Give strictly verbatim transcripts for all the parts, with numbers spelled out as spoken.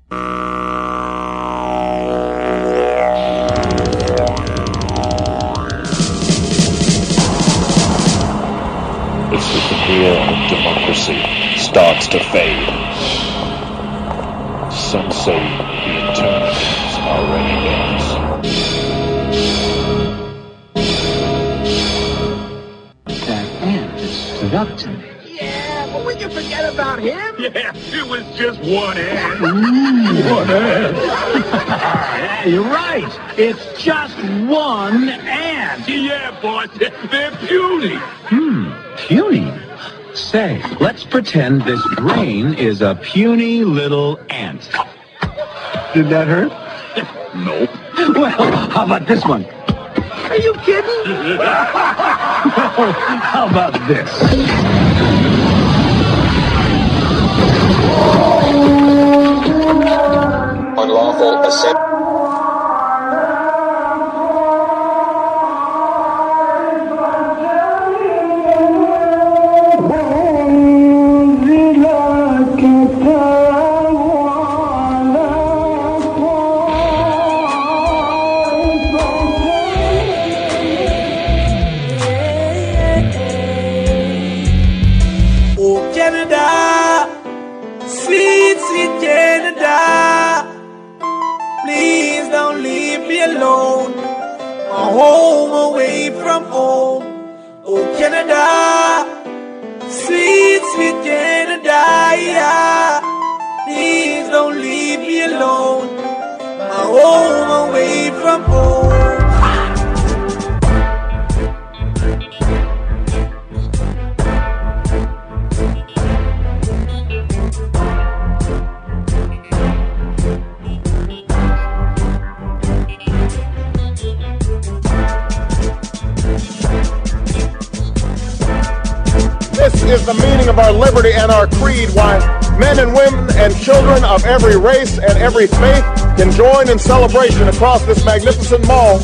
As the veneer of democracy starts to fade, some say the eternity's already ends. That ant is stood up to me. Yeah, but we can forget about him. Yeah, it was just one ant. Mm. One ant. Yeah, you're right. It's just one ant. Yeah, boss, they're puny. Hmm, puny. Say, let's pretend this brain is a puny little ant. Did that hurt? Nope. Well, how about this one? Are you kidding? Well, how about this? Unlawful assent. Alone, my home away from home. Oh, Canada, sweet, sweet Canada, yeah. Please don't leave me alone, my home away from home. This is the meaning of our liberty and our creed, why men and women and children of every race and every faith can join in celebration across this magnificent mall,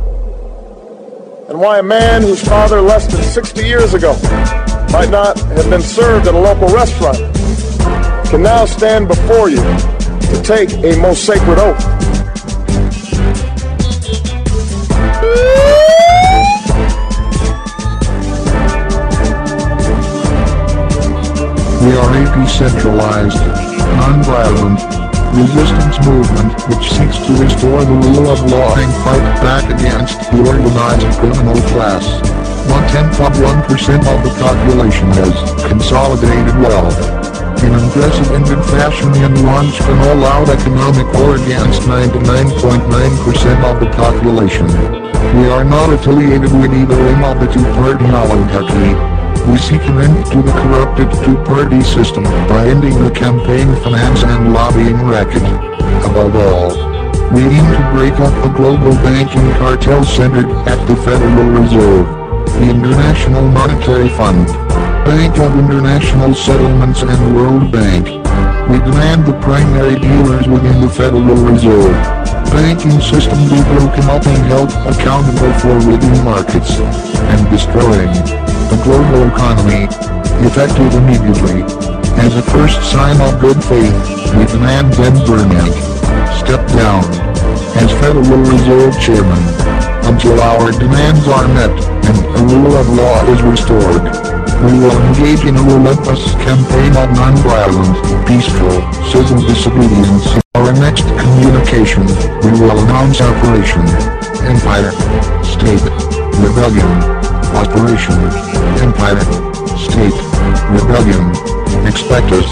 and why a man whose father less than sixty years ago might not have been served at a local restaurant can now stand before you to take a most sacred oath. We are a decentralized, non-violent resistance movement which seeks to restore the rule of law and fight back against the organized criminal class. one-tenth of one percent of the population has consolidated wealth. In unprecedented fashion, we launched an all-out economic war against ninety-nine point nine percent of the population. We are not affiliated with either wing of the two-party oligarchy. We seek an end to the corrupted two-party system by ending the campaign finance and lobbying racket. Above all, we aim to break up a global banking cartel centered at the Federal Reserve, the International Monetary Fund, Bank of International Settlements and World Bank. We demand the primary dealers within the Federal Reserve banking system be broken up and held accountable for rigging markets and destroying the global economy, effective immediately. As a first sign of good faith, we demand Ben Bernanke step down as Federal Reserve Chairman until our demands are met and a rule of law is restored. We will engage in a relentless campaign of non-violent, peaceful, civil disobedience. In our next communication, we will announce Operation Empire State Rebellion. Operation Empire State Rebellion. Expect us.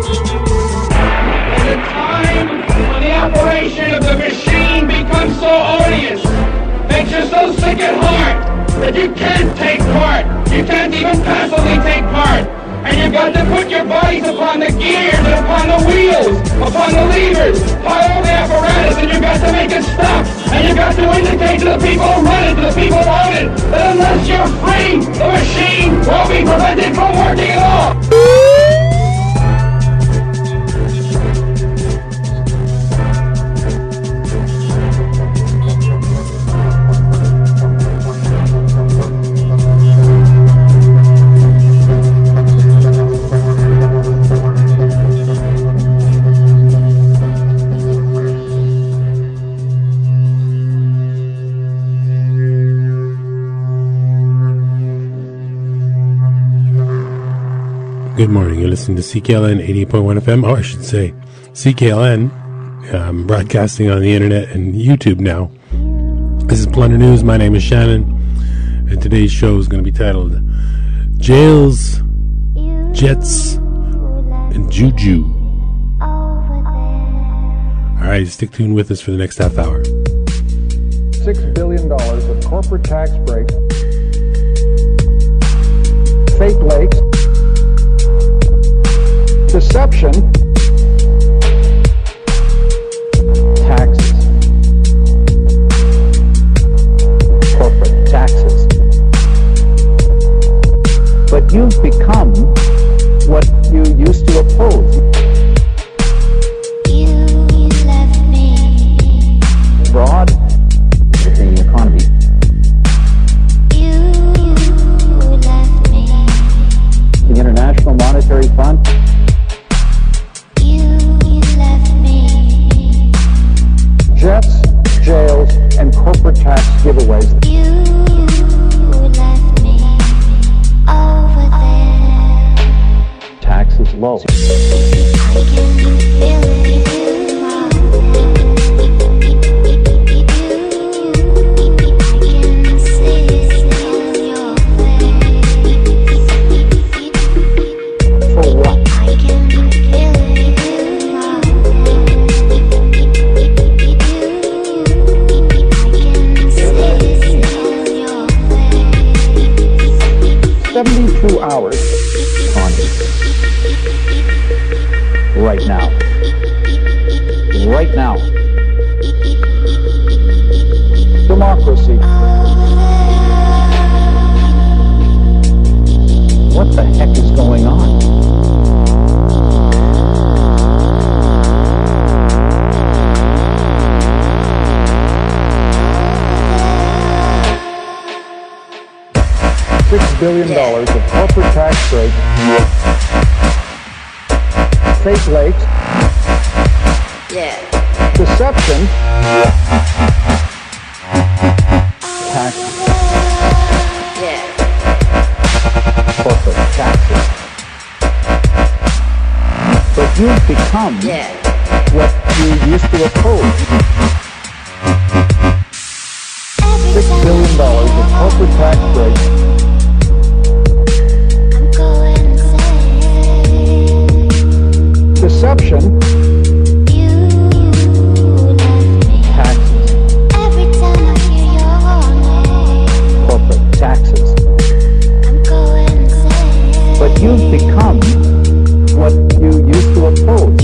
At a time when the operation of the machine becomes so odious, makes you so sick at heart that you can't take part. You can't even passively take part. And you've got to put your bodies upon the gears and upon the wheels, upon the levers, upon all the apparatus, and you've got to make it stop. And you've got to indicate to the people who run it, to the people who own it, that unless you're free, the machine will be prevented from working at all. Good morning. You're listening to C K L N eighty-eight point one F M. Oh, I should say C K L N, um, broadcasting on the internet and YouTube now. This is Plunder News. My name is Shannon, and today's show is going to be titled Jails, Jets, and Juju. All right, stick tuned with us for the next half hour. Six billion dollars of corporate tax breaks, fake lakes, deception, taxes, corporate taxes. But you've become what you used to oppose. You left me. Fraud in the economy. You left me. The International Monetary Fund. You left me. Jets, jails, and corporate tax giveaways. You left me over there. Taxes low. I can feel it. seventy-two hours on right now. Right now. Democracy. What the heck is going on? Six billion dollars of corporate tax breaks, fake lakes, Yeah. deception, taxes, Yeah. corporate taxes. But you've become Yeah. what you used to oppose. Six billion dollars of corporate tax breaks, deception, taxes, corporate taxes. But you've become what you used to oppose.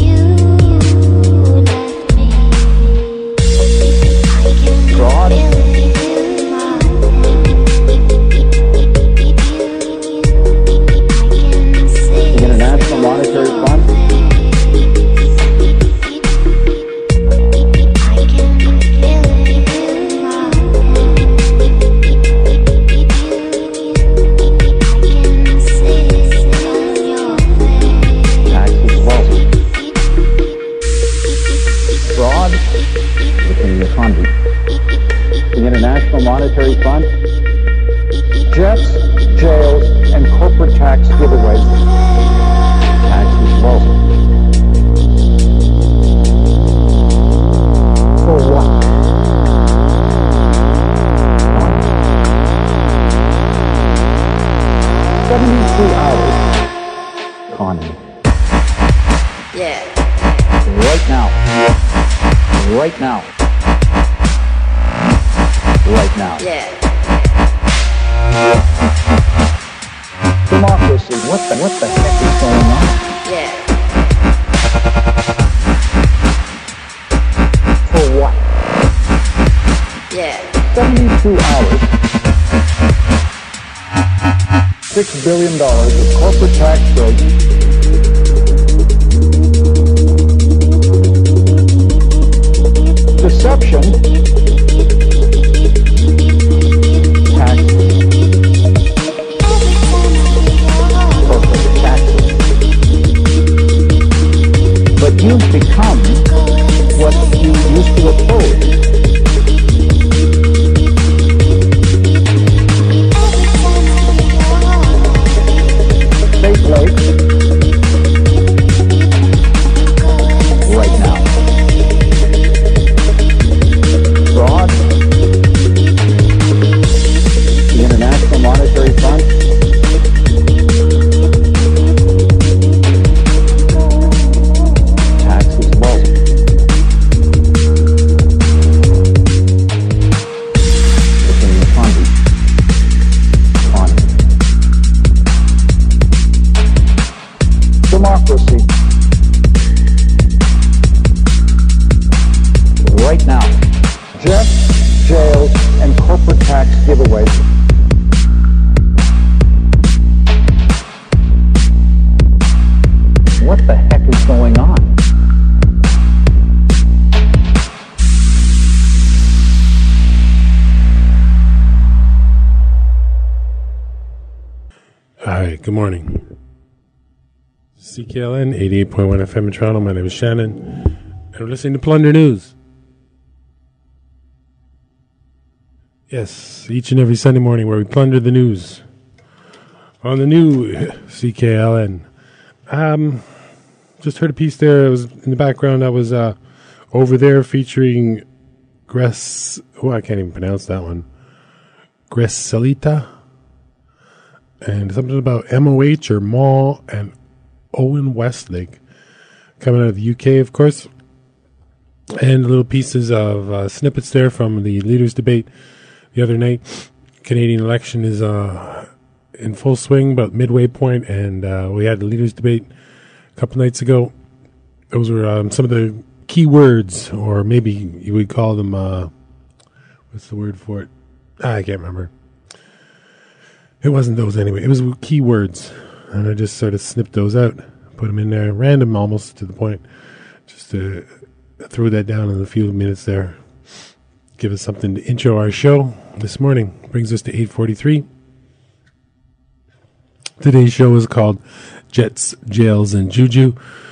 Fraud, the International Monetary Fund. Economy. The International Monetary Fund, jets, jails, and corporate tax giveaways. Taxes low. For what? seventy-two hours economy. Yeah. Right now. Right now. Right now. Yeah. Democracy. What the what the heck is going on? Yeah. For what? Yeah. seventy-two hours. Six billion dollars of corporate tax breaks. Deception, taxes, corporate taxes. But you've become what you used to oppose. Fake lakes, Good morning. C K L N eighty-eight point one F M in Toronto. My name is Shannon, and we're listening to Plunder News. Yes, each and every Sunday morning where we plunder the news on the new C K L N. Um, just heard a piece there. It was in the background. I was uh, over there featuring Gres. Oh, I can't even pronounce that one. Gresalita. And something about M O H or Mall and Owen Westlake coming out of the U K, of course. And little pieces of uh, snippets there from the leaders' debate the other night. Canadian election is uh, in full swing, about midway point, and uh, we had the leaders' debate a couple nights ago. Those were um, some of the key words, or maybe you would call them, uh, what's the word for it? Ah, I can't remember. It wasn't those anyway. It was key words. And I just sort of snipped those out, put them in there, random almost to the point, just to throw that down in a few minutes there. Give us something to intro our show this morning. Brings us to eight forty-three. Today's show is called Jets, Jails, and Juju.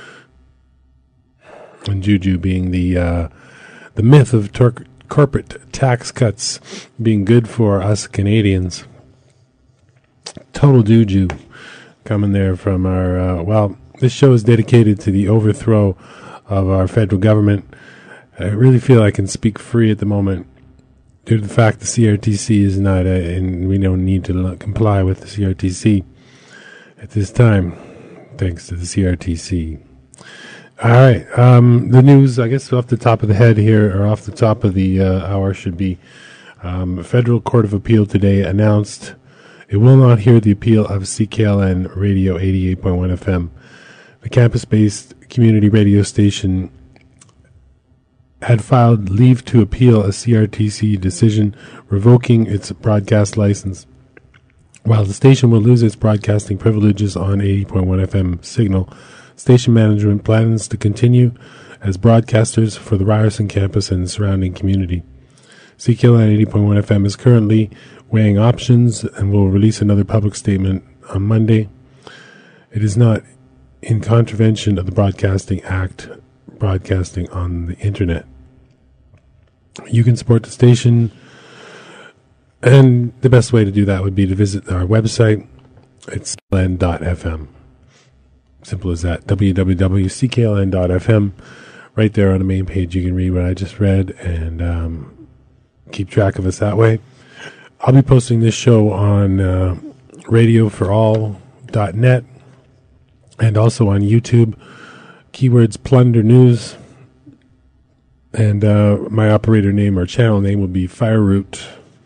And Juju being the uh, the myth of tor- corporate tax cuts being good for us Canadians. Total Juju coming there from our, uh, well, this show is dedicated to the overthrow of our federal government. I really feel I can speak free at the moment due to the fact the C R T C is not, a, and we don't need to comply with the C R T C at this time, thanks to the C R T C. All right, um, the news, I guess off the top of the head here, or off the top of the uh, hour should be, um, a federal court of appeal today announced it will not hear the appeal of C K L N Radio eighty-eight point one F M. The campus-based community radio station had filed leave to appeal a C R T C decision revoking its broadcast license. While the station will lose its broadcasting privileges on eighty point one F M signal, station management plans to continue as broadcasters for the Ryerson campus and surrounding community. C K L N eighty point one F M is currently weighing options and will release another public statement on Monday. It is not in contravention of the Broadcasting Act, broadcasting on the internet. You can support the station, and the best way to do that would be to visit our website. It's c k l n dot f m. Simple as that. w w w dot c k l n dot f m. Right there on the main page, you can read what I just read and um, keep track of us that way. I'll be posting this show on uh, radio for all dot net and also on YouTube. Keywords Plunder News. And uh, my operator name or channel name will be Fireroot.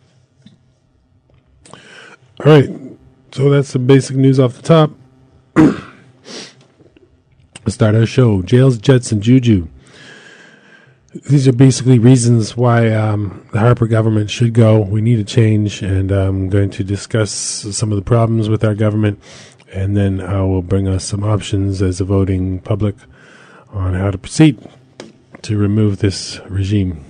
All right. So that's some basic news off the top. Let's start our show. Jails, Jets, and Juju. These are basically reasons why um, the Harper government should go. We need a change, and I'm going to discuss some of the problems with our government, and then I will bring us some options as a voting public on how to proceed to remove this regime.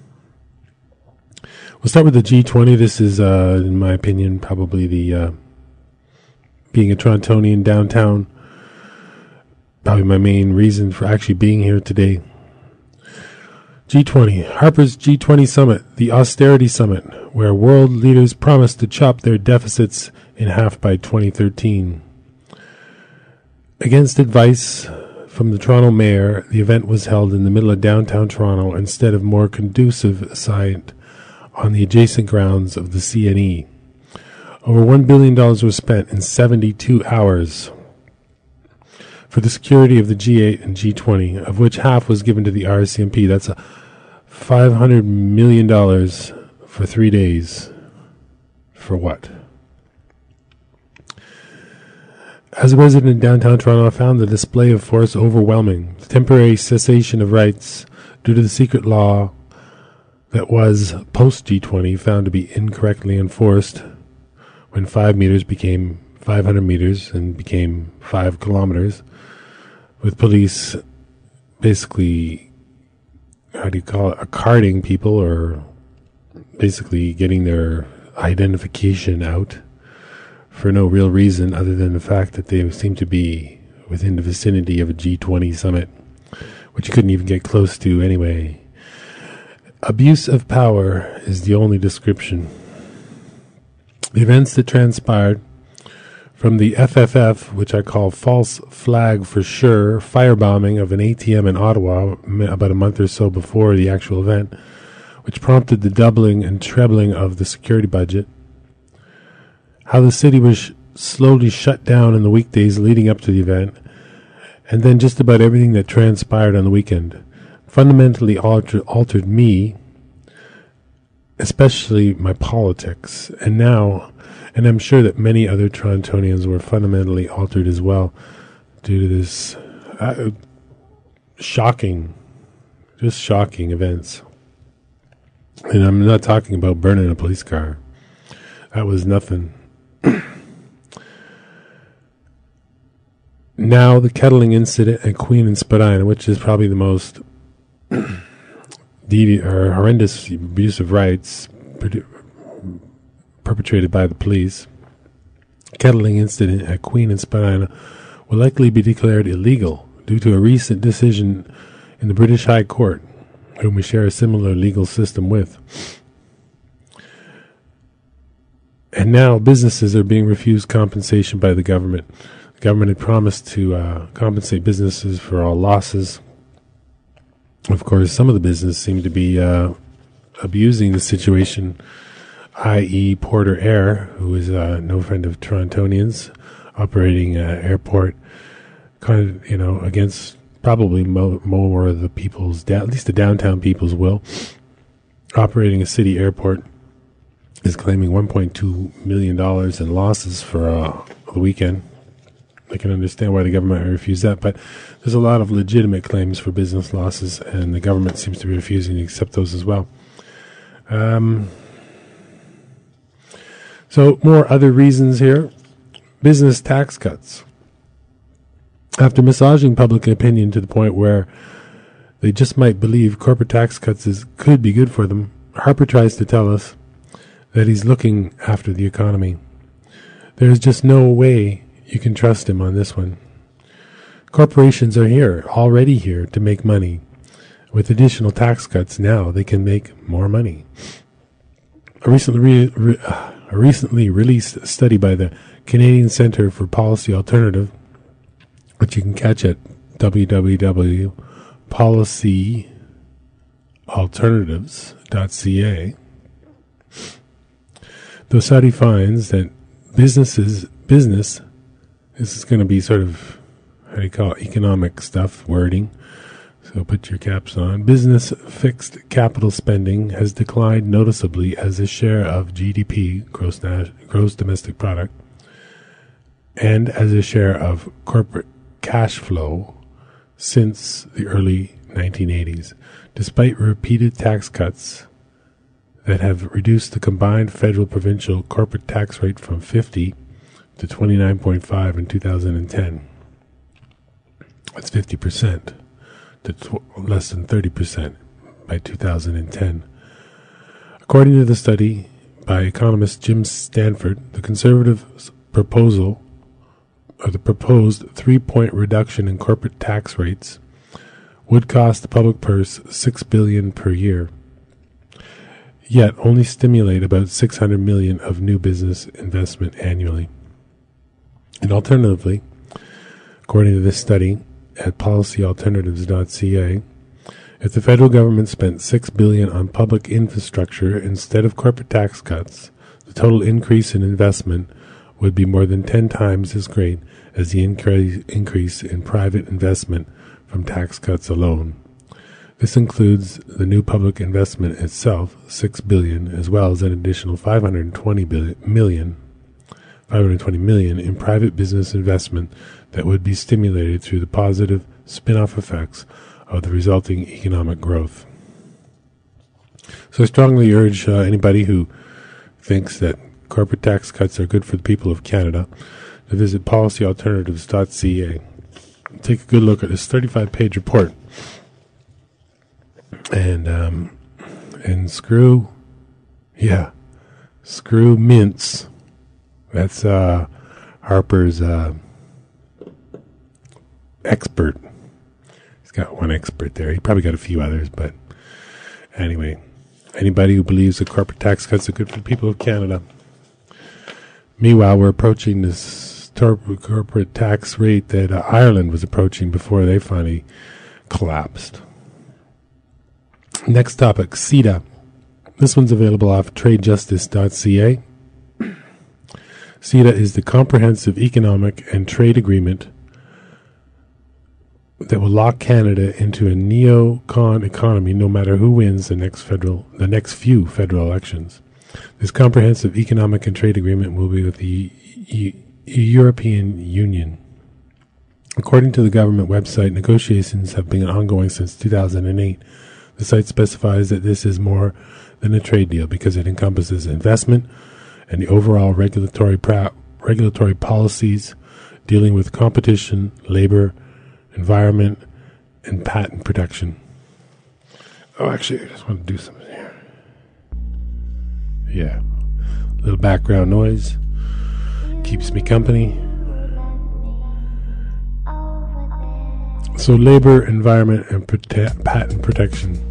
We'll start with the G twenty. This is, uh, in my opinion, probably the, uh, being a Torontonian downtown, probably my main reason for actually being here today. G twenty, Harper's G twenty Summit, the austerity summit, where world leaders promised to chop their deficits in half by twenty thirteen. Against advice from the Toronto mayor, the event was held in the middle of downtown Toronto instead of more conducive site on the adjacent grounds of the C N E. Over one billion dollars was spent in seventy-two hours for the security of the G eight and G twenty, of which half was given to the R C M P. That's a five hundred million dollars for three days. For what? As a resident in downtown Toronto, I found the display of force overwhelming. The temporary cessation of rights due to the secret law that was post-G twenty found to be incorrectly enforced when five meters became five hundred meters and became five kilometers, with police basically, how do you call it, carding people, or basically getting their identification out for no real reason other than the fact that they seem to be within the vicinity of a G twenty summit, which you couldn't even get close to anyway. Abuse of power is the only description. The events that transpired from the F F F, which I call false flag for sure, firebombing of an A T M in Ottawa about a month or so before the actual event, which prompted the doubling and trebling of the security budget. How the city was sh- slowly shut down in the weekdays leading up to the event, and then just about everything that transpired on the weekend fundamentally alter- altered me, especially my politics, and now, and I'm sure that many other Torontonians were fundamentally altered as well due to this uh, shocking, just shocking events. And I'm not talking about burning a police car. That was nothing. Now, the kettling incident at Queen and Spadina, which is probably the most devi- or horrendous abuse of rights per- perpetrated by the police. Kettling incident at Queen and Spadina will likely be declared illegal due to a recent decision in the British High Court, whom we share a similar legal system with. And now businesses are being refused compensation by the government. The government had promised to uh, compensate businesses for all losses. Of course, some of the businesses seem to be uh, abusing the situation, that is. Porter Air, who is uh, no friend of Torontonians, operating uh, airport, kind of, you know, against probably mo- more of the people's, da- at least the downtown people's will. Operating a city airport is claiming one point two million dollars in losses for uh, the weekend. I can understand why the government would refuse that, but there's a lot of legitimate claims for business losses, and the government seems to be refusing to accept those as well. Um, so more other reasons here. Business tax cuts. After massaging public opinion to the point where they just might believe corporate tax cuts is, could be good for them, Harper tries to tell us that he's looking after the economy. There's just no way you can trust him on this one. Corporations are here, already here, to make money. With additional tax cuts now, they can make more money. A recently, re- re- a recently released study by the Canadian Centre for Policy Alternative, which you can catch at w w w dot policy alternatives dot c a. The study finds that businesses, business, this is going to be sort of, how do you call it, economic stuff, wording, so put your caps on. Business fixed capital spending has declined noticeably as a share of G D P, gross, na- gross domestic product, and as a share of corporate cash flow since the early nineteen eighties, despite repeated tax cuts that have reduced the combined federal-provincial corporate tax rate from fifty to twenty-nine point five in two thousand ten. That's fifty percent to tw- less than thirty percent by two thousand ten. According to the study by economist Jim Stanford, the Conservatives' proposal, or the proposed three-point reduction in corporate tax rates, would cost the public purse six billion dollars per year, yet only stimulate about six hundred million dollars of new business investment annually. And alternatively, according to this study at policy alternatives dot c a, if the federal government spent six billion dollars on public infrastructure instead of corporate tax cuts, the total increase in investment would be more than ten times as great as the incre- increase in private investment from tax cuts alone. This includes the new public investment itself, six billion dollars, as well as an additional five hundred twenty million five hundred twenty million in private business investment that would be stimulated through the positive spin-off effects of the resulting economic growth. So I strongly urge uh, anybody who thinks that corporate tax cuts are good for the people of Canada to visit policy alternatives dot c a. Take a good look at this thirty-five page report. And, um, and screw, yeah, screw Mintz. That's, uh, Harper's uh, expert. He's got one expert there. He probably got a few others, but anyway, anybody who believes that corporate tax cuts are good for the people of Canada. Meanwhile, we're approaching this tor- corporate tax rate that uh, Ireland was approaching before they finally collapsed. Next topic, CETA. This one's available off trade justice dot c a. CETA is the Comprehensive Economic and Trade Agreement that will lock Canada into a neocon economy no matter who wins the next federal, the next few federal elections. This comprehensive economic and trade agreement will be with the e- e- European Union. According to the government website, negotiations have been ongoing since two thousand eight. The site specifies that this is more than a trade deal because it encompasses investment and the overall regulatory pra- regulatory policies dealing with competition, labor, environment, and patent protection. Oh, actually, I just want to do something here. Yeah. A little background noise. Keeps me company. So, labor, environment, and prote- patent protection.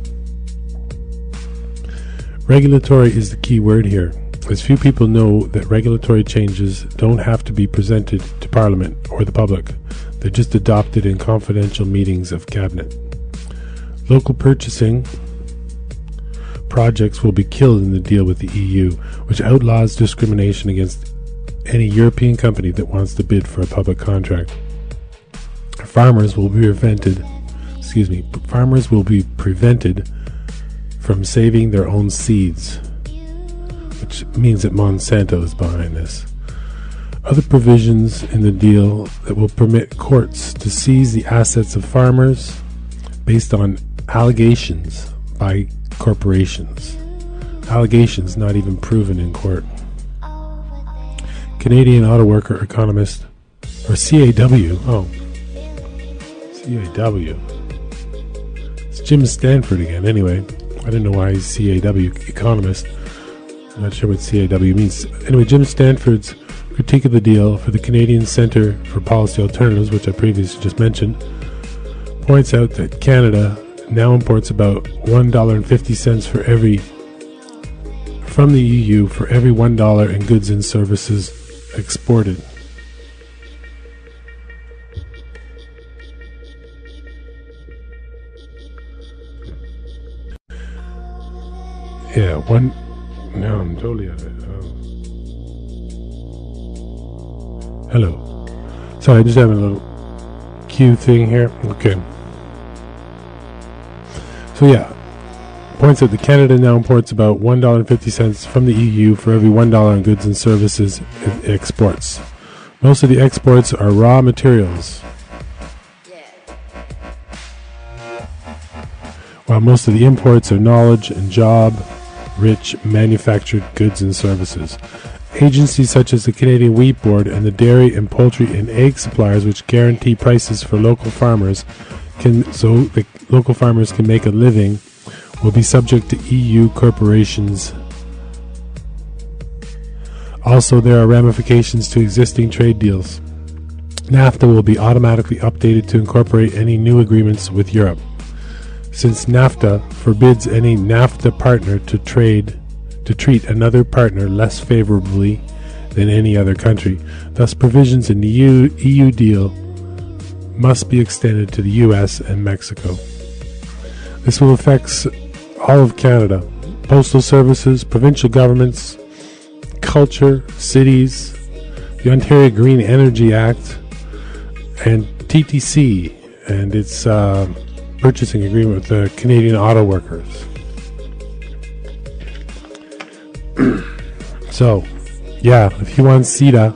Regulatory is the key word here, as few people know that regulatory changes don't have to be presented to Parliament or the public. They're just adopted in confidential meetings of Cabinet. Local purchasing projects will be killed in the deal with the E U, which outlaws discrimination against any European company that wants to bid for a public contract. Farmers will be prevented, excuse me, farmers will be prevented from saving their own seeds, which means that Monsanto is behind this. Other provisions in the deal that will permit courts to seize the assets of farmers based on allegations by corporations. Allegations not even proven in court. Canadian Auto Worker Economist, or C A W, oh, C A W. It's Jim Stanford again, anyway. I don't know why he's C A W economist. I'm not sure what C A W means. Anyway, Jim Stanford's critique of the deal for the Canadian Centre for Policy Alternatives, which I previously just mentioned, points out that Canada now imports about one dollar and fifty cents for every from the E U for every one dollar in goods and services exported. Yeah, one. No, I'm totally out of it. Oh. Hello. Sorry, just having a little cue thing here. Okay. So yeah, points out that Canada now imports about one dollar and fifty cents from the E U for every one dollar in goods and services it exports. Most of the exports are raw materials, while most of the imports are knowledge and job-rich manufactured goods and services. Agencies such as the Canadian Wheat Board and the dairy and poultry and egg suppliers, which guarantee prices for local farmers, can so the local farmers can make a living, will be subject to E U corporations. Also, there are ramifications to existing trade deals. NAFTA will be automatically updated to incorporate any new agreements with Europe, since NAFTA forbids any NAFTA partner to trade to treat another partner less favorably than any other country. Thus, provisions in the E U deal must be extended to the U S and Mexico. This will affect all of Canada: postal services, provincial governments, culture, cities, the Ontario Green Energy Act, and T T C and its uh, purchasing agreement with the Canadian Auto Workers. So, yeah, if you want CETA,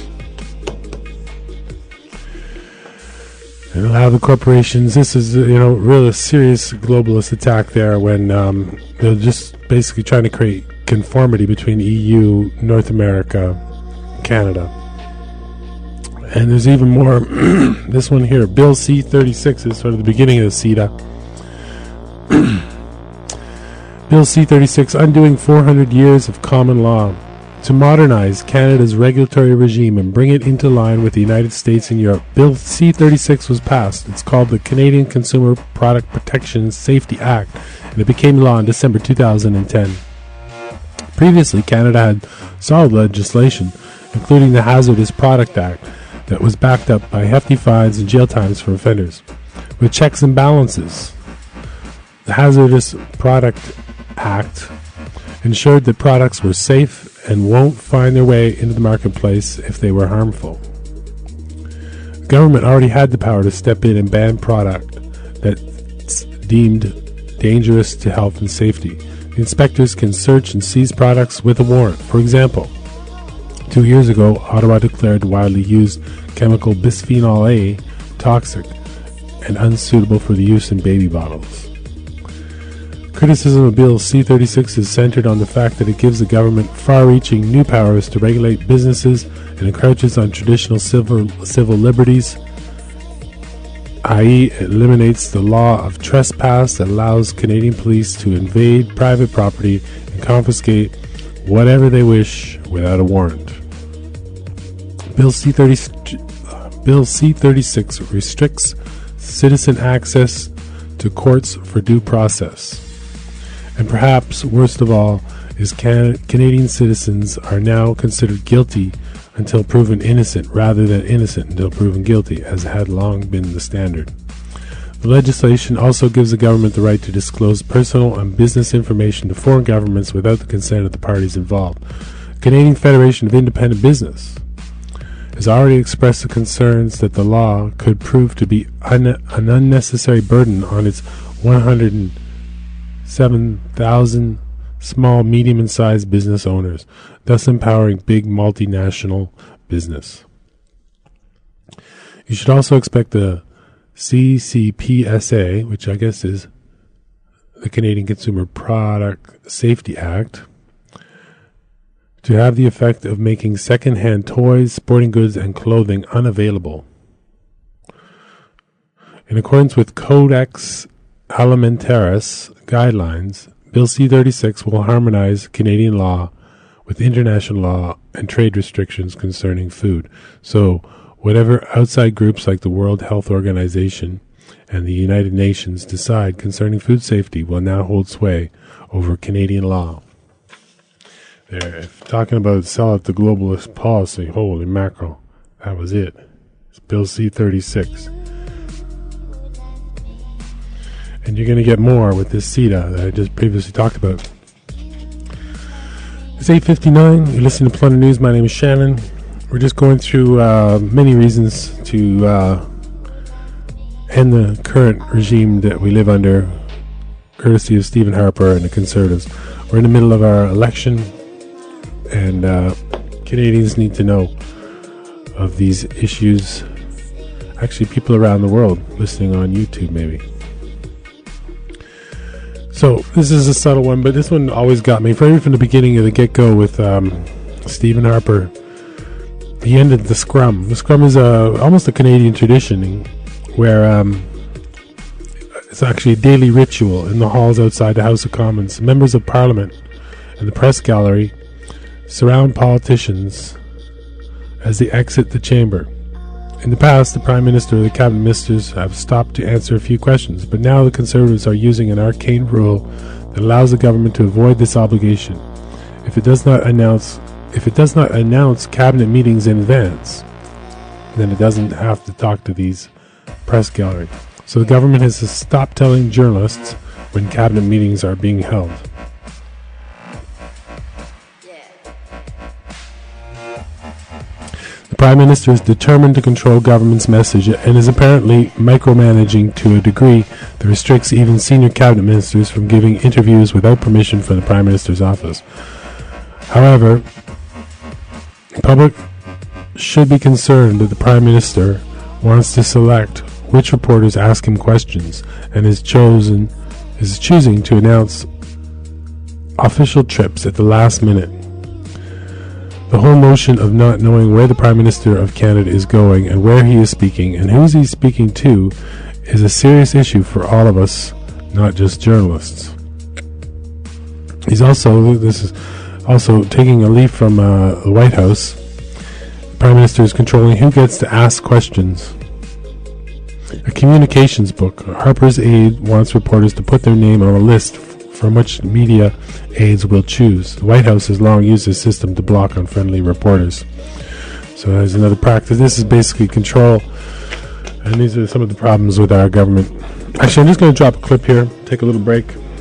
it'll have the corporations. This is, you know, really a serious globalist attack there when um, they're just basically trying to create conformity between E U, North America, Canada. And there's even more. This one here, Bill C thirty-six, is sort of the beginning of the CETA. Bill C thirty-six, undoing four hundred years of common law. to modernize Canada's regulatory regime and bring it into line with the United States and Europe, Bill C thirty-six was passed. It's called the Canadian Consumer Product Protection Safety Act, and it became law in December two thousand ten. Previously, Canada had solid legislation, including the Hazardous Product Act, that was backed up by hefty fines and jail times for offenders. With checks and balances, the Hazardous Product Act ensured that products were safe and won't find their way into the marketplace if they were harmful. The government already had the power to step in and ban product that's deemed dangerous to health and safety. The inspectors can search and seize products with a warrant. For example, two years ago, Ottawa declared widely used chemical bisphenol A toxic and unsuitable for the use in baby bottles. Criticism of Bill C thirty-six is centered on the fact that it gives the government far-reaching new powers to regulate businesses and encroaches on traditional civil, civil liberties, that is it eliminates the law of trespass that allows Canadian police to invade private property and confiscate whatever they wish without a warrant. Bill C thirty, Bill C thirty-six restricts citizen access to courts for due process. And perhaps, worst of all, is Can- Canadian citizens are now considered guilty until proven innocent, rather than innocent until proven guilty, as had long been the standard. The legislation also gives the government the right to disclose personal and business information to foreign governments without the consent of the parties involved. The Canadian Federation of Independent Business has already expressed the concerns that the law could prove to be un- an unnecessary burden on its one hundred seven thousand small, medium, and sized business owners, thus empowering big multinational business. You should also expect the C C P S A, which I guess is the Canadian Consumer Product Safety Act, to have the effect of making second-hand toys, sporting goods, and clothing unavailable. In accordance with Codex Alimentarius guidelines, Bill C thirty-six will harmonize Canadian law with international law and trade restrictions concerning food. So, whatever outside groups like the World Health Organization and the United Nations decide concerning food safety will now hold sway over Canadian law. There, if talking about sell out the globalist policy, holy mackerel, that was it. It's Bill C thirty-six. And you're going to get more with this C E D A that I just previously talked about. It's eight fifty-nine. You're listening to Plunder News. My name is Shannon. We're just going through uh, many reasons to uh, end the current regime that we live under, courtesy of Stephen Harper and the Conservatives. We're in the middle of our election, and uh, Canadians need to know of these issues. Actually, people around the world listening on YouTube, maybe. So, this is a subtle one, but this one always got me. Right from the beginning of the get-go with um, Stephen Harper, he ended the scrum. The scrum is a, almost a Canadian tradition where um, it's actually a daily ritual in the halls outside the House of Commons. Members of Parliament and the press gallery surround politicians as they exit the chamber. In the past, the Prime Minister or the Cabinet Ministers have stopped to answer a few questions, but now the Conservatives are using an arcane rule that allows the government to avoid this obligation. If it does not announce, if it does not announce cabinet meetings in advance, then it doesn't have to talk to these press gallery. So the government has to stop telling journalists when cabinet meetings are being held. The Prime Minister is determined to control government's message and is apparently micromanaging to a degree that restricts even senior cabinet ministers from giving interviews without permission from the Prime Minister's office. However, the public should be concerned that the Prime Minister wants to select which reporters ask him questions and is chosen is choosing to announce official trips at the last minute. The whole notion of not knowing where the Prime Minister of Canada is going and where he is speaking and who he's speaking to is a serious issue for all of us, not just journalists. He's also, this is Also, taking a leaf from uh, the White House, the Prime Minister is controlling who gets to ask questions. A communications book. Harper's aide wants reporters to put their name on a list from which media aides will choose. The White House has long used this system to block unfriendly reporters. So there's another practice. This is basically control, and these are some of the problems with our government. Actually, I'm just going to drop a clip here, take a little break.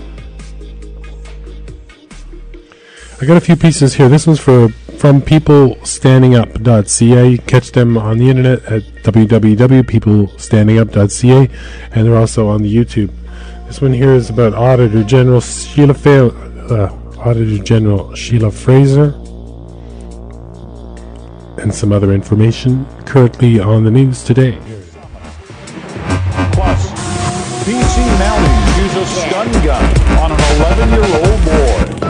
I got a few pieces here. This one's for from people standing up dot c a. Catch them on the internet at w w w dot people standing up dot c a, and they're also on the YouTube. This one here is about Auditor General Sheila Fa- uh, Auditor General Sheila Fraser, and some other information currently on the news today. Plus, B C Mounties use a stun gun on an eleven-year-old boy.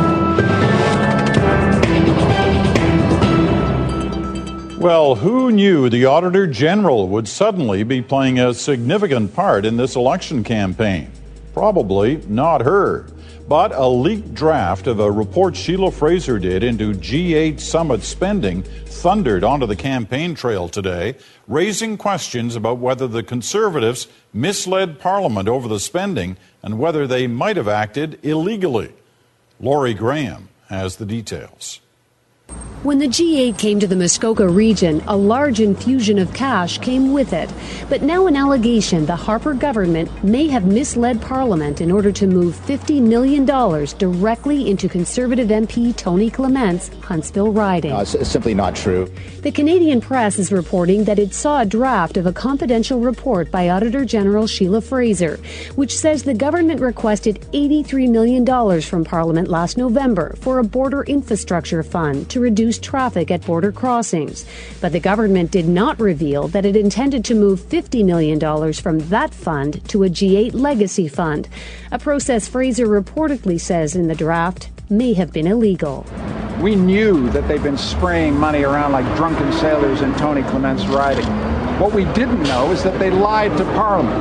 Well, who knew the Auditor General would suddenly be playing a significant part in this election campaign? Probably not her. But a leaked draft of a report Sheila Fraser did into G eight summit spending thundered onto the campaign trail today, raising questions about whether the Conservatives misled Parliament over the spending and whether they might have acted illegally. Laurie Graham has the details. When the G eight came to the Muskoka region, a large infusion of cash came with it. But now an allegation the Harper government may have misled Parliament in order to move fifty million dollars directly into Conservative M P Tony Clement's Huntsville riding. No, it's simply not true. The Canadian press is reporting that it saw a draft of a confidential report by Auditor General Sheila Fraser, which says the government requested eighty-three million dollars from Parliament last November for a border infrastructure fund to reduce traffic at border crossings. But the government did not reveal that it intended to move fifty million dollars from that fund to a G eight legacy fund, a process Fraser reportedly says in the draft may have been illegal. We knew that they've been spraying money around like drunken sailors in Tony Clement's riding. What we didn't know is that they lied to Parliament.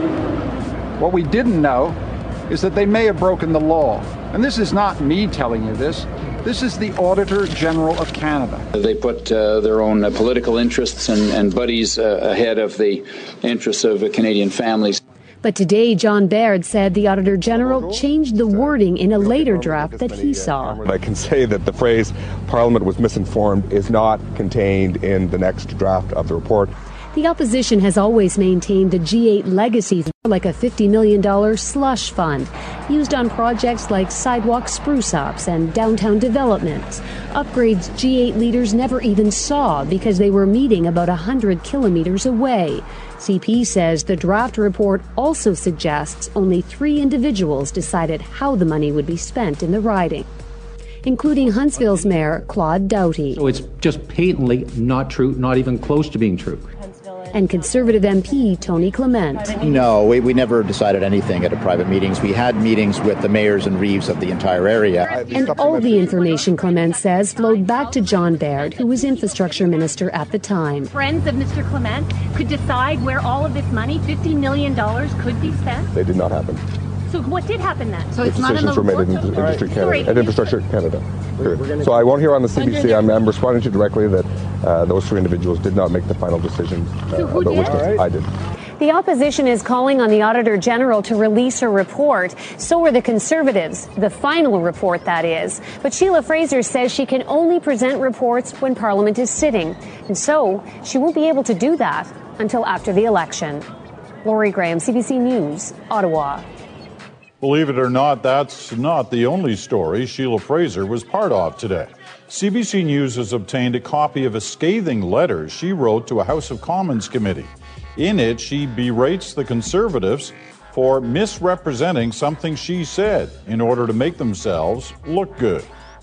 What we didn't know is that they may have broken the law. And this is not me telling you this. This is the Auditor General of Canada. They put uh, their own uh, political interests and, and buddies uh, ahead of the interests of uh, Canadian families. But today, John Baird said the Auditor General changed the wording in a later draft that he saw. I can say that the phrase Parliament was misinformed is not contained in the next draft of the report. The opposition has always maintained the G eight legacy like a fifty million dollars slush fund used on projects like sidewalk spruce-ups and downtown developments, upgrades G eight leaders never even saw because they were meeting about one hundred kilometers away. C P says the draft report also suggests only three individuals decided how the money would be spent in the riding, including Huntsville's Mayor Claude Doughty. So it's just patently not true, not even close to being true. And Conservative M P Tony Clement. No, we, we never decided anything at a private meetings. We had meetings with the mayors and reeves of the entire area. And all the information, Clement says, flowed back to John Baird, who was infrastructure minister at the time. Friends of Mister Clement could decide where all of this money, fifty million dollars, could be spent? They did not happen. So what did happen then? So the it's not in the decisions were made in report? Industry Canada, Sorry. at Infrastructure Canada. Period. So I won't hear on the C B C. I'm, I'm responding to you directly that uh, those three individuals did not make the final decision uh, So who about did? which right. I did. The opposition is calling on the Auditor General to release her report. So are the Conservatives, the final report, that is. But Sheila Fraser says she can only present reports when Parliament is sitting. And so she won't be able to do that until after the election. Laurie Graham, C B C News, Ottawa. Believe it or not, that's not the only story Sheila Fraser was part of today. C B C News has obtained a copy of a scathing letter she wrote to a House of Commons committee. In it, she berates the Conservatives for misrepresenting something she said in order to make themselves look good.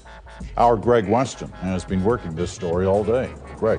Our Greg Weston has been working this story all day. Greg.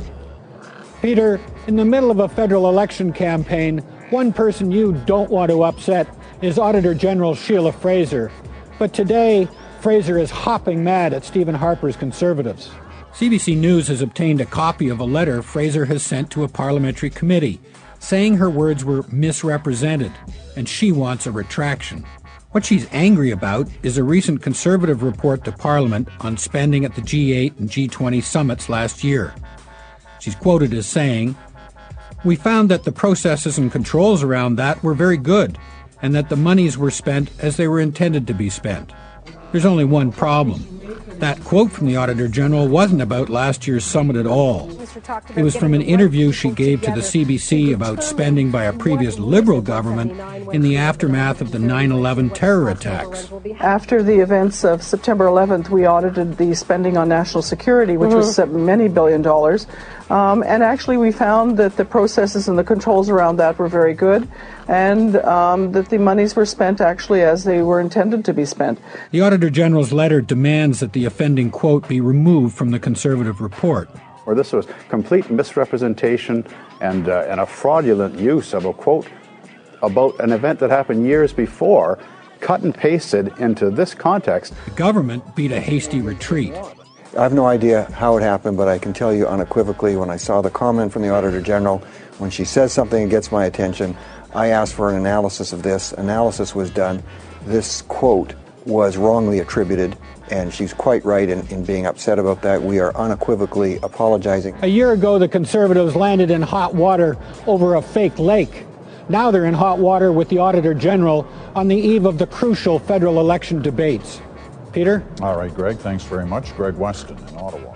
Peter, in the middle of a federal election campaign, one person you don't want to upset is Auditor General Sheila Fraser. But today, Fraser is hopping mad at Stephen Harper's Conservatives. C B C News has obtained a copy of a letter Fraser has sent to a parliamentary committee, saying her words were misrepresented, and she wants a retraction. What she's angry about is a recent Conservative report to Parliament on spending at the G eight and G twenty summits last year. She's quoted as saying, "We found that the processes and controls around that were very good, and that the monies were spent as they were intended to be spent. There's only one problem. That quote from the Auditor General wasn't about last year's summit at all. It was from an interview she gave to the C B C about spending by a previous Liberal government in the aftermath of the nine eleven terror attacks. After the events of September eleventh, we audited the spending on national security, which was many billion dollars. Um, and actually we found that the processes and the controls around that were very good, and um, that the monies were spent actually as they were intended to be spent." The Auditor General's letter demands that the offending quote be removed from the Conservative report. Or this was complete misrepresentation and, uh, and a fraudulent use of a quote about an event that happened years before, cut and pasted into this context. The government beat a hasty retreat. I have no idea how it happened, but I can tell you unequivocally, when I saw the comment from the Auditor General, when she says something that gets my attention, I asked for an analysis of this. Analysis was done. This quote was wrongly attributed, and she's quite right in, in being upset about that. We are unequivocally apologizing. A year ago, the Conservatives landed in hot water over a fake lake. Now they're in hot water with the Auditor General on the eve of the crucial federal election debates. Peter? All right, Greg, thanks very much. Greg Weston in Ottawa.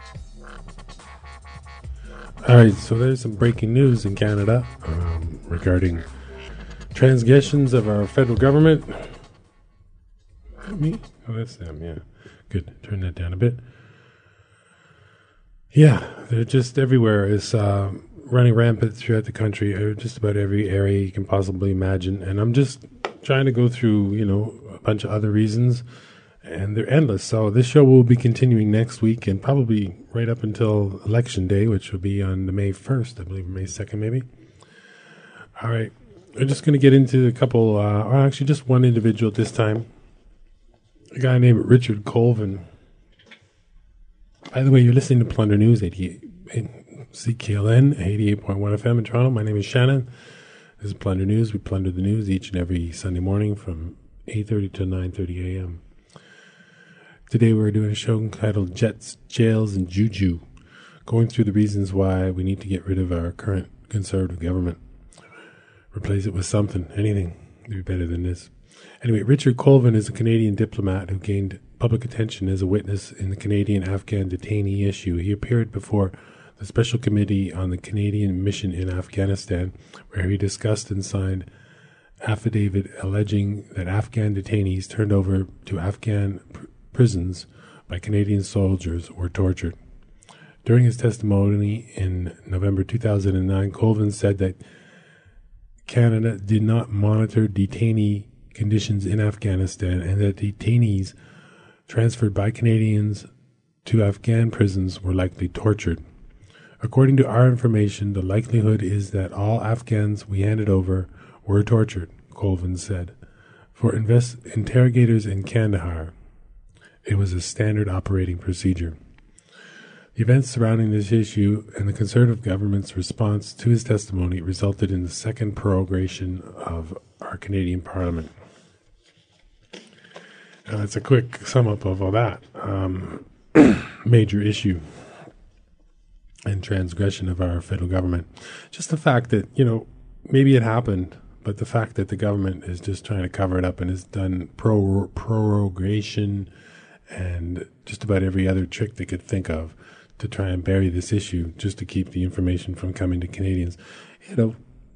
All right, so there's some breaking news in Canada um, regarding transgressions of our federal government. Me? Oh, that's them, yeah. Good. Turn that down a bit. Yeah, they're just everywhere. It's uh, running rampant throughout the country, uh, just about every area you can possibly imagine. And I'm just trying to go through, you know, a bunch of other reasons, and they're endless. So this show will be continuing next week and probably right up until Election Day, which will be on the May first, I believe, May second maybe. All right. We're just going to get into a couple, uh, or actually just one individual this time. A guy named Richard Colvin. By the way, you're listening to Plunder News, eighty-eight C K L N, eighty-eight point one F M in Toronto. My name is Shannon. This is Plunder News. We plunder the news each and every Sunday morning from eight thirty to nine thirty a m Today we're doing a show entitled Jets, Jails, and Juju, going through the reasons why we need to get rid of our current Conservative government. Replace it with something, anything to be better than this. Anyway, Richard Colvin is a Canadian diplomat who gained public attention as a witness in the Canadian-Afghan detainee issue. He appeared before the Special Committee on the Canadian Mission in Afghanistan, where he discussed and signed affidavit alleging that Afghan detainees turned over to Afghan pr- prisons by Canadian soldiers were tortured. During his testimony in November two thousand nine, Colvin said that Canada did not monitor detainee conditions in Afghanistan and that detainees transferred by Canadians to Afghan prisons were likely tortured. According to our information, the likelihood is that all Afghans we handed over were tortured, Colvin said. For invest- interrogators in Kandahar, it was a standard operating procedure. The events surrounding this issue and the Conservative government's response to his testimony resulted in the second prorogation of our Canadian Parliament. And that's a quick sum up of all that. Um, major issue and transgression of our federal government. Just the fact that, you know, maybe it happened, but the fact that the government is just trying to cover it up and has done pro- prorogation and just about every other trick they could think of to try and bury this issue just to keep the information from coming to Canadians. You know,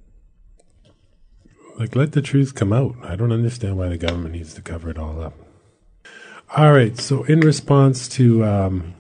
like, let the truth come out. I don't understand why the government needs to cover it all up. All right, so in response to, um,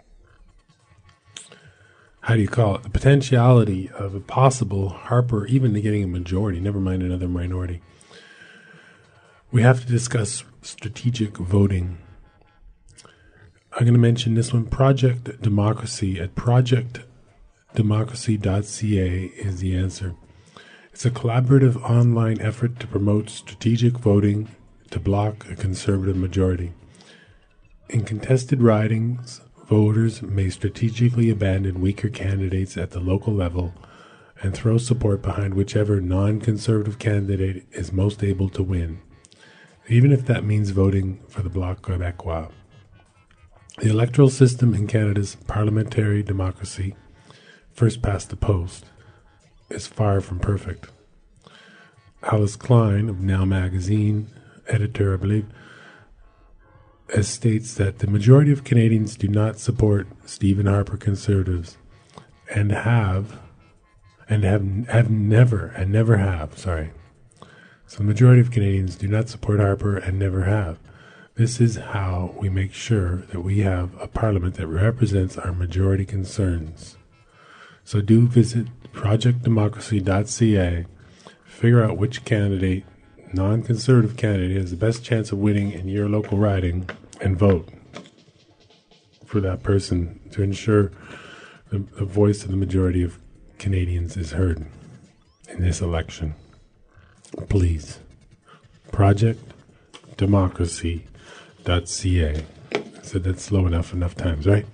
how do you call it, the potentiality of a possible Harper even getting a majority, never mind another minority, we have to discuss strategic voting. I'm going to mention this one, Project Democracy at project democracy dot c a is the answer. It's a collaborative online effort to promote strategic voting to block a Conservative majority. In contested ridings, voters may strategically abandon weaker candidates at the local level and throw support behind whichever non-Conservative candidate is most able to win. even if that means voting for the Bloc Québécois. The electoral system in Canada's parliamentary democracy, first past the post, is far from perfect. Alice Klein of Now Magazine, editor, I believe, as states that the majority of Canadians do not support Stephen Harper Conservatives and have, and have, have never, and never have, sorry. So the majority of Canadians do not support Harper and never have. This is how we make sure that we have a parliament that represents our majority concerns. So do visit project democracy dot c a, figure out which candidate, non-conservative candidate, has the best chance of winning in your local riding, and vote for that person to ensure the, the voice of the majority of Canadians is heard in this election. Please. project democracy dot c a. I said that's slow enough enough times, right?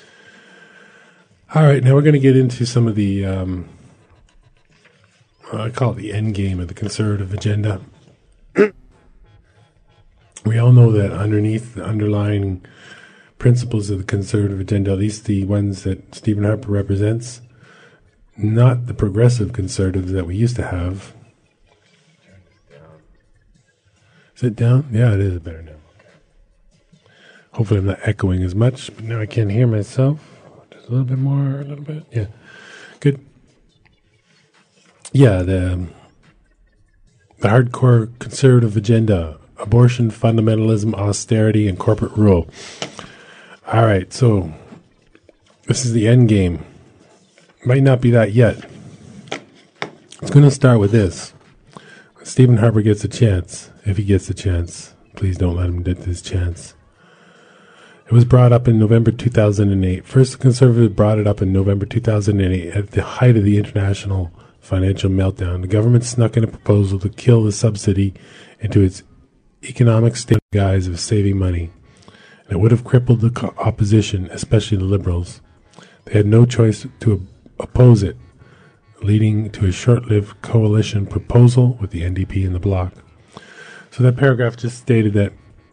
All right, now we're going to get into some of the, um, I call it the end game of the conservative agenda. We all know that underneath the underlying principles of the conservative agenda, at least the ones that Stephen Harper represents, not the progressive conservatives that we used to have. Is it down? Yeah, it is better now. Hopefully I'm not echoing as much, but now I can't hear myself. Just a little bit more, a little bit. Yeah, good. Yeah, the, the hardcore conservative agenda, abortion, fundamentalism, austerity, and corporate rule. All right, so this is the end game. Might not be that yet. It's going to start with this. When Stephen Harper gets a chance, if he gets a chance, please don't let him get this chance. It was brought up in November two thousand eight. First, the Conservatives brought it up in November two thousand eight at the height of the international financial meltdown. The government snuck in a proposal to kill the subsidy into its economic state guise of saving money. And it would have crippled the co- opposition, especially the Liberals. They had no choice to oppose it, leading to a short-lived coalition proposal with the N D P and the Bloc. So that paragraph just stated that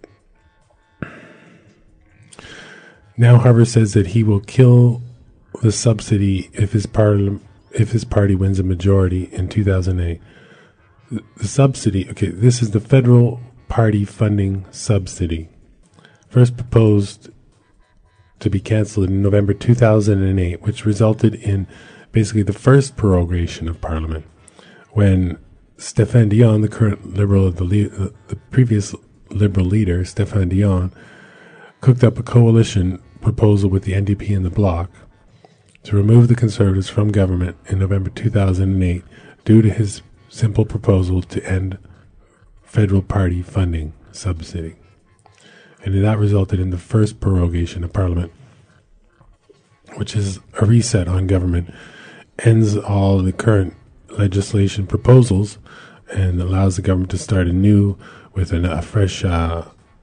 now Harper says that he will kill the subsidy if his parli- if his party wins a majority in two thousand eight. The, the subsidy, okay, this is the federal party funding subsidy, first proposed to be cancelled in November two thousand eight, which resulted in basically the first prorogation of Parliament, when Stéphane Dion, the current Liberal, of the, le- the previous Liberal leader, Stéphane Dion, cooked up a coalition proposal with the N D P and the Bloc to remove the Conservatives from government in November two thousand eight due to his simple proposal to end federal party funding subsidy. And that resulted in the first prorogation of Parliament, which is a reset on government, ends all the current legislation proposals, and allows the government to start anew with an, a fresh uh,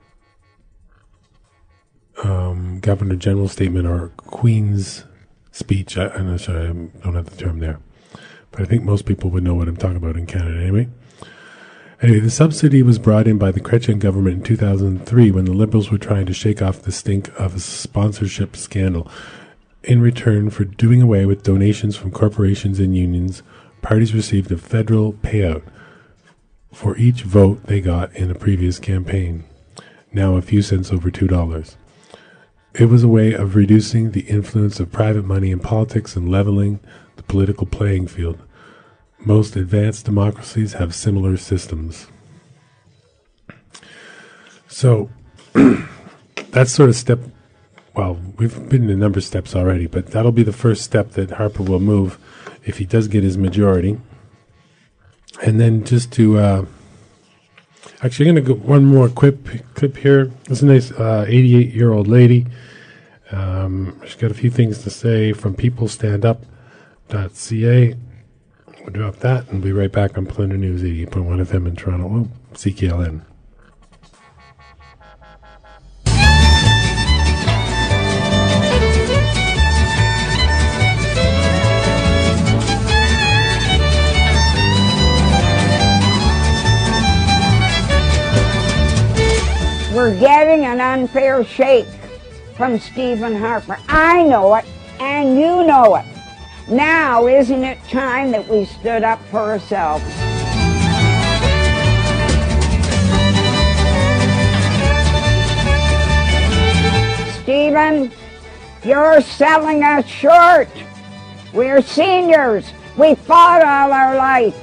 um, Governor General statement or Queen's speech. I, I'm not sure, I don't have the term there, but I think most people would know what I'm talking about in Canada anyway. Anyway, the subsidy was brought in by the Chrétien government in two thousand three when the Liberals were trying to shake off the stink of a sponsorship scandal. In return for doing away with donations from corporations and unions, parties received a federal payout for each vote they got in a previous campaign, now a few cents over two dollars. It was a way of reducing the influence of private money in politics and leveling the political playing field. Most advanced democracies have similar systems. So, that's sort of step, well, we've been in a number of steps already, but that'll be the first step that Harper will move if he does get his majority. And then just to, uh, actually I'm going to go one more clip, clip here. This is a nice uh, eighty-eight-year-old lady. Um, she's got a few things to say from people stand up dot c a. We'll drop that and we'll be right back on Plunder News eighty-eight point one F M in Toronto. Well, C K L N. We're getting an unfair shake from Stephen Harper. I know it, and you know it. Now, isn't it time that we stood up for ourselves? Stephen, you're selling us short. We're seniors. We fought all our life.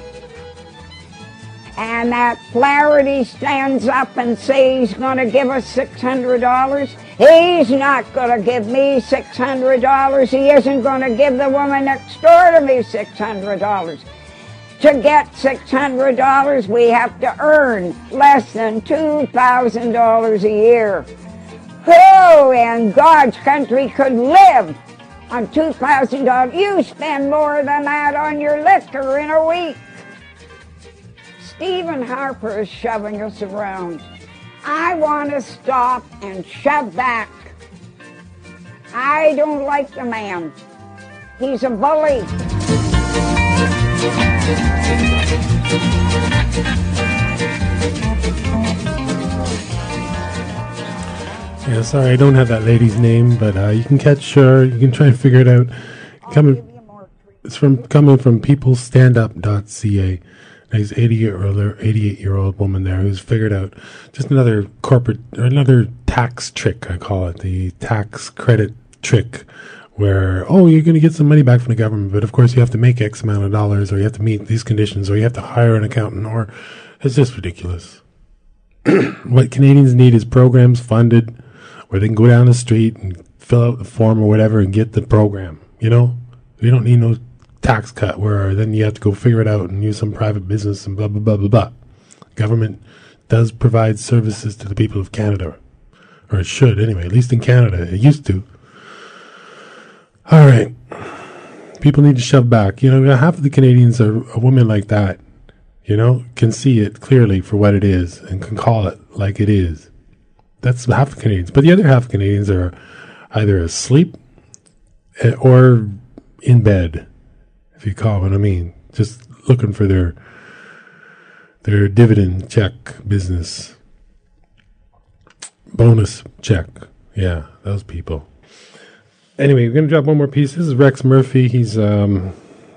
And that Flaherty stands up and says he's going to give us six hundred dollars. He's not going to give me six hundred dollars. He isn't going to give the woman next door to me six hundred dollars. To get six hundred dollars, we have to earn less than two thousand dollars a year. Who in God's country could live on two thousand dollars? You spend more than that on your liquor in a week. Stephen Harper is shoving us around. I want to stop and shove back. I don't like the man. He's a bully. Yeah, sorry, I don't have that lady's name, but uh, you can catch her. You can try and figure it out. Coming, it's from coming from people stand up dot c a. Nice eighty-eight-year-old woman there who's figured out just another corporate, or another tax trick, I call it, the tax credit trick, where, oh, you're going to get some money back from the government, but of course you have to make X amount of dollars, or you have to meet these conditions, or you have to hire an accountant, or it's just ridiculous. What Canadians need is programs funded where they can go down the street and fill out the form or whatever and get the program, you know? We don't need no tax cut where then you have to go figure it out and use some private business and blah, blah, blah, blah, blah. Government does provide services to the people of Canada. Or it should, anyway. At least in Canada. It used to. All right. People need to shove back. You know, half of the Canadians are a woman like that, you know, can see it clearly for what it is and can call it like it is. That's half the Canadians. But the other half of Canadians are either asleep or in bed. If you call what I mean, just looking for their their dividend check business, bonus check. Yeah, those people. Anyway, we're gonna drop one more piece. This is Rex Murphy. He's um,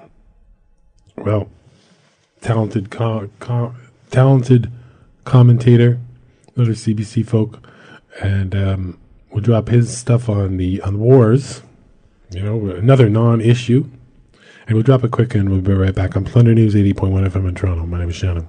well, talented, co- co- talented commentator. Other C B C folk, and um, we'll drop his stuff on the on wars. You know, another non-issue. And we'll drop it quick and we'll be right back on Plunder News eighty point one F M in Toronto. My name is Shannon.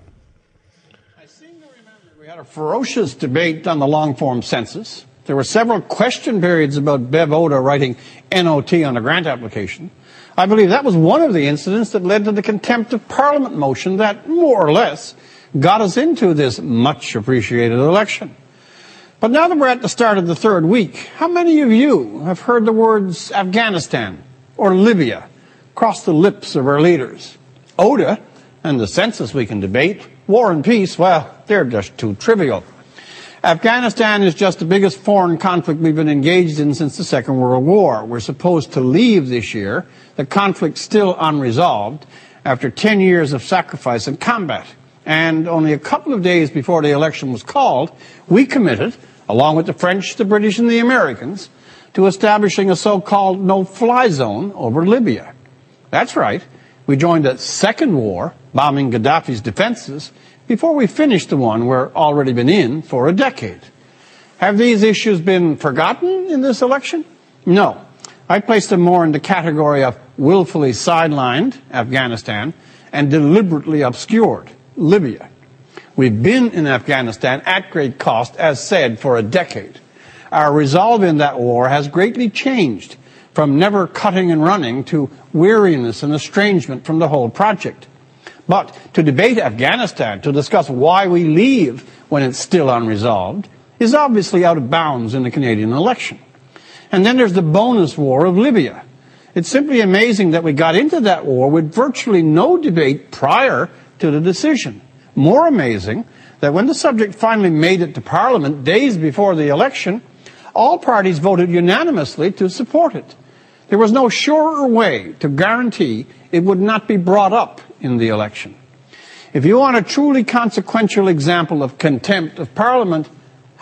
I seem to remember we had a ferocious debate on the long-form census. There were several question periods about Bev Oda writing N O T on a grant application. I believe that was one of the incidents that led to the contempt of Parliament motion that, more or less, got us into this much-appreciated election. But now that we're at the start of the third week, how many of you have heard the words Afghanistan or Libya cross the lips of our leaders? Oda and the census we can debate. War and peace, well, they're just too trivial. Afghanistan is just the biggest foreign conflict we've been engaged in since the Second World War. We're supposed to leave this year, the conflict still unresolved, after ten years of sacrifice and combat. And only a couple of days before the election was called, we committed, along with the French, the British, and the Americans, to establishing a so-called no-fly zone over Libya. That's right. We joined a second war, bombing Gaddafi's defenses, before we finished the one we're already been in for a decade. Have these issues been forgotten in this election? No. I place them more in the category of willfully sidelined, Afghanistan, and deliberately obscured, Libya. We've been in Afghanistan at great cost, as said, for a decade. Our resolve in that war has greatly changed, from never cutting and running to weariness and estrangement from the whole project. But to debate Afghanistan, to discuss why we leave when it's still unresolved, is obviously out of bounds in the Canadian election. And then there's the bonus war of Libya. It's simply amazing that we got into that war with virtually no debate prior to the decision. More amazing that when the subject finally made it to Parliament days before the election, all parties voted unanimously to support it. There was no surer way to guarantee it would not be brought up in the election. If you want a truly consequential example of contempt of Parliament,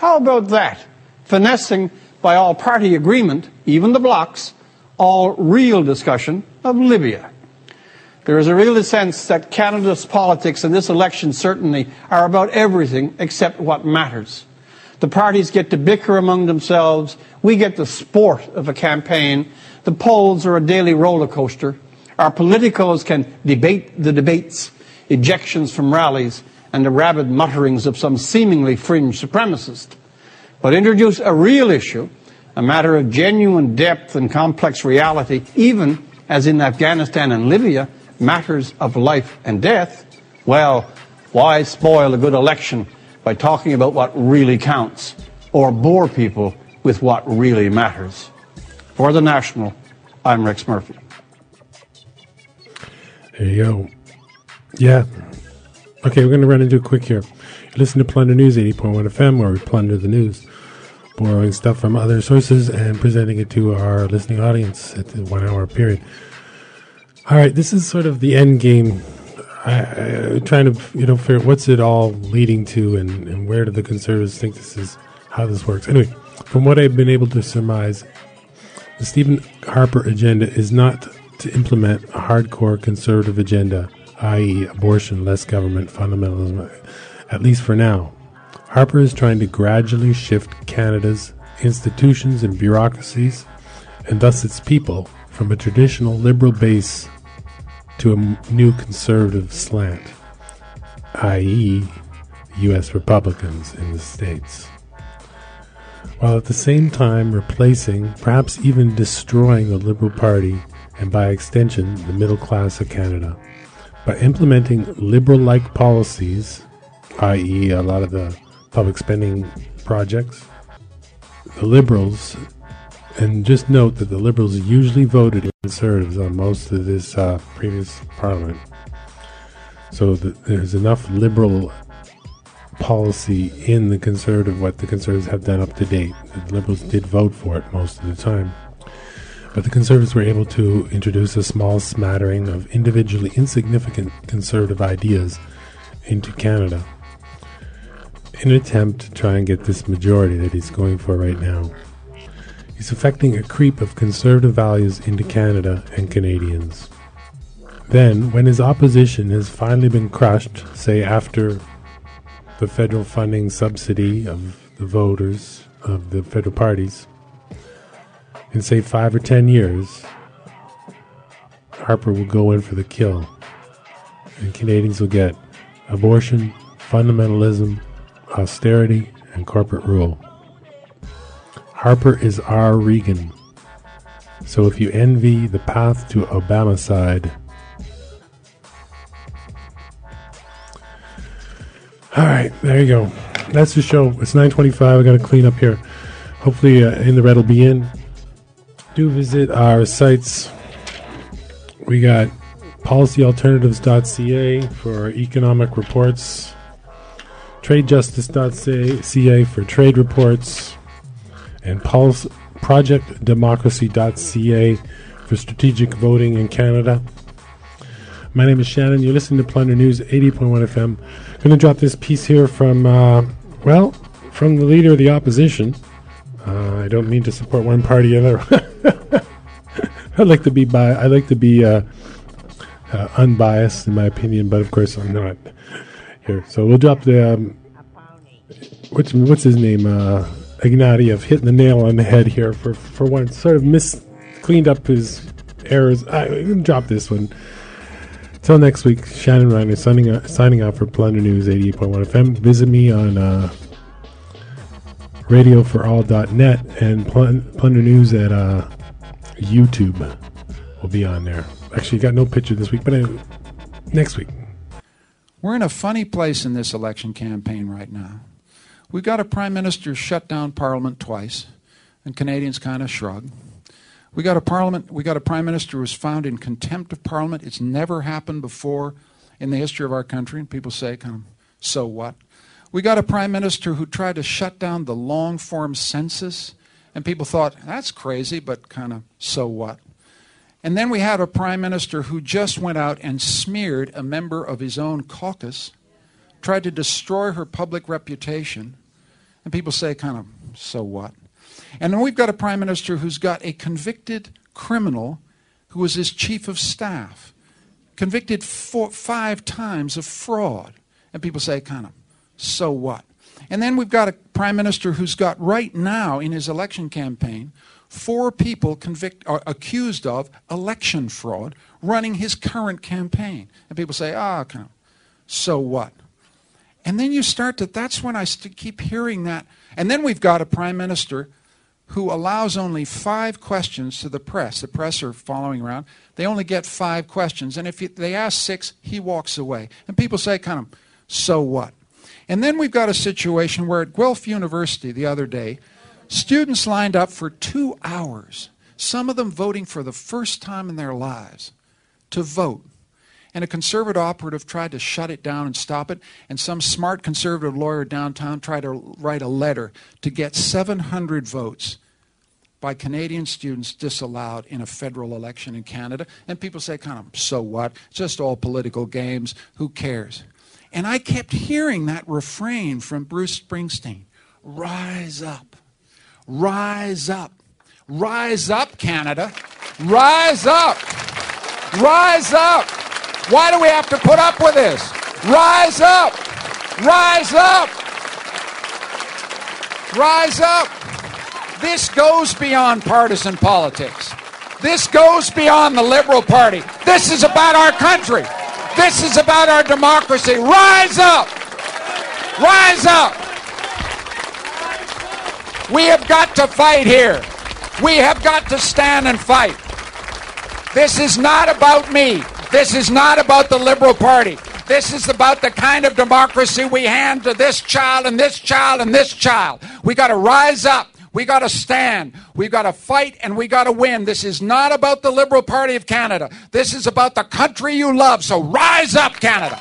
How about that? Finessing by all party agreement, even the blocs, all real discussion of Libya. There is a real sense that Canada's politics in this election certainly are about everything except what matters. The parties get to bicker among themselves. We get the sport of a campaign. The polls are a daily roller coaster. Our politicos can debate the debates, ejections from rallies, and the rabid mutterings of some seemingly fringe supremacist. But introduce a real issue, a matter of genuine depth and complex reality, even as in Afghanistan and Libya, matters of life and death, well, why spoil a good election by talking about what really counts, or bore people with what really matters? For The National, I'm Rex Murphy. There you go. Yeah. Okay, we're going to run into it quick here. You listen to Plunder News, eighty point one F M, where we plunder the news, borrowing stuff from other sources and presenting it to our listening audience at the one-hour period. All right, this is sort of the end game. I, I, trying to, you know, figure out what's it all leading to, and, and where do the Conservatives think this is, how this works. Anyway, from what I've been able to surmise, the Stephen Harper agenda is not to implement a hardcore conservative agenda, that is abortion, less government, fundamentalism, at least for now. Harper is trying to gradually shift Canada's institutions and bureaucracies, and thus its people, from a traditional liberal base to a new conservative slant, that is U S Republicans in the States, while at the same time replacing, perhaps even destroying the Liberal Party and by extension the middle class of Canada, by implementing liberal-like policies, that is a lot of the public spending projects. The Liberals, and just note that the Liberals usually voted Conservatives on most of this uh, previous Parliament. So the, there's enough Liberal policy in the Conservative, what the Conservatives have done up to date. The Liberals did vote for it most of the time. But the Conservatives were able to introduce a small smattering of individually insignificant Conservative ideas into Canada in an attempt to try and get this majority that he's going for right now. He's effecting a creep of conservative values into Canada and Canadians. Then, when his opposition has finally been crushed, say after the federal funding subsidy of the voters of the federal parties, in say five or ten years, Harper will go in for the kill, and Canadians will get abortion, fundamentalism, austerity, and corporate rule. Harper is our Reagan. So if you envy the path to Obamacide, all right, there you go. That's the show. It's nine twenty-five. I got to clean up here. Hopefully, uh, In the Red will be in. Do visit our sites. We got policy alternatives dot c a for economic reports, trade justice dot c a for trade reports, and Pulse project democracy dot c a for strategic voting in Canada. My name is Shannon. You're listening to Plunder News, eighty point one F M. I'm going to drop this piece here from, uh, well, from the leader of the opposition. Uh, I don't mean to support one party or another. I like to be bi- I like to be uh, uh, unbiased in my opinion, but of course I'm not here. So we'll drop the um, what's what's his name? Uh, Ignatieff hitting the nail on the head here for for once. Sort of mis cleaned up his errors. I'm going to drop this one. Till next week, Shannon Reiner signing out, signing out for Plunder News eighty-eight point one F M. Visit me on uh, radio for all dot net and Plunder News at uh, YouTube will be on there. Actually, got no picture this week, but I, next week. We're in a funny place in this election campaign right now. We've got a prime minister shut down Parliament twice, and Canadians kind of shrug. We got a parliament. We got a prime minister who was found in contempt of Parliament. It's never happened before in the history of our country, and people say, kind of, so what? We got a prime minister who tried to shut down the long-form census, and people thought, that's crazy, but kind of, so what? And then we had a prime minister who just went out and smeared a member of his own caucus, tried to destroy her public reputation, And people say kind of, so what? And then we've got a prime minister who's got a convicted criminal who was his chief of staff, convicted four, five times of fraud. And people say kind of, so what? And then we've got a prime minister who's got right now in his election campaign four people convict, or accused of election fraud running his current campaign. And people say, ah, kind of, so what? And then you start to, that's when I st- keep hearing that. And then we've got a prime minister who allows only five questions to the press. The press are following around. They only get five questions. And if he, they ask six, he walks away. And people say kind of, so what? And then we've got a situation where at Guelph University the other day, students lined up for two hours, some of them voting for the first time in their lives, to vote. And a conservative operative tried to shut it down and stop it, and some smart conservative lawyer downtown tried to write a letter to get seven hundred votes by Canadian students disallowed in a federal election in Canada. And people say, kind of, so what? Just all political games. Who cares? And I kept hearing that refrain from Bruce Springsteen. Rise up. Rise up. Rise up, Canada. Rise up. Rise up. Why do we have to put up with this? Rise up. Rise up. Rise up. This goes beyond partisan politics. This goes beyond the Liberal Party. This is about our country. This is about our democracy. Rise up. Rise up. We have got to fight here. We have got to stand and fight. This is not about me. This is not about the Liberal Party. This is about the kind of democracy we hand to this child and this child and this child. We got to rise up. We got to stand. We got to fight, and we got to win. This is not about the Liberal Party of Canada. This is about the country you love. So rise up, Canada.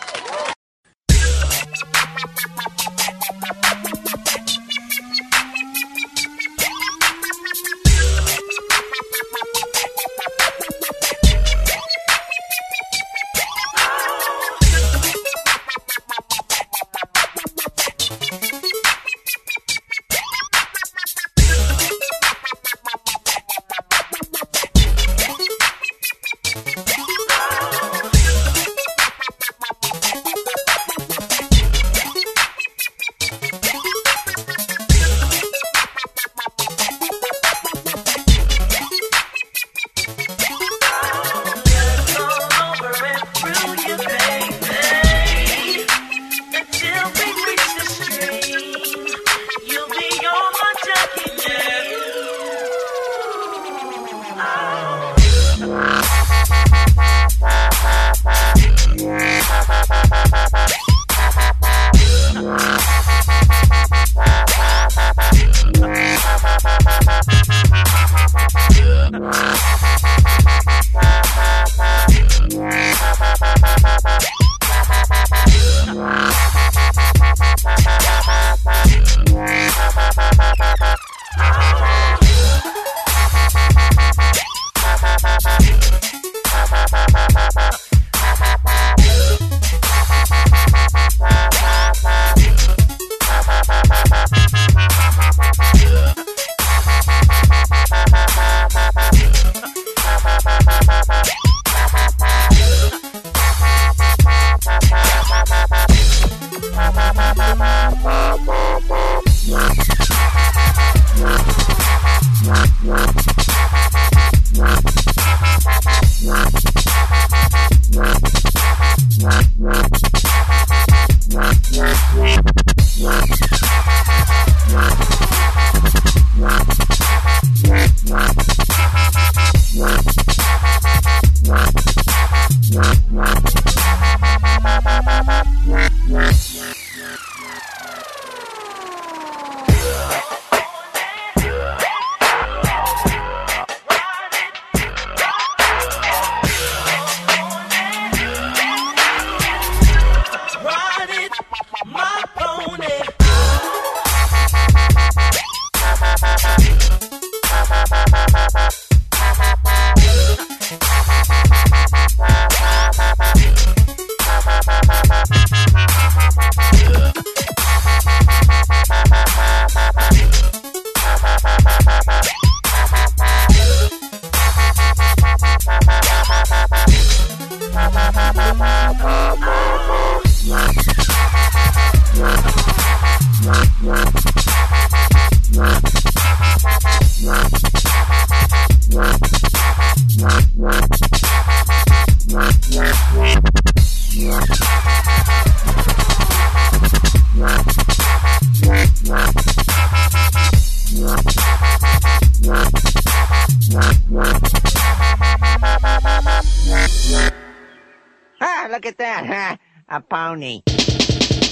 Ah, look at that, huh? A pony.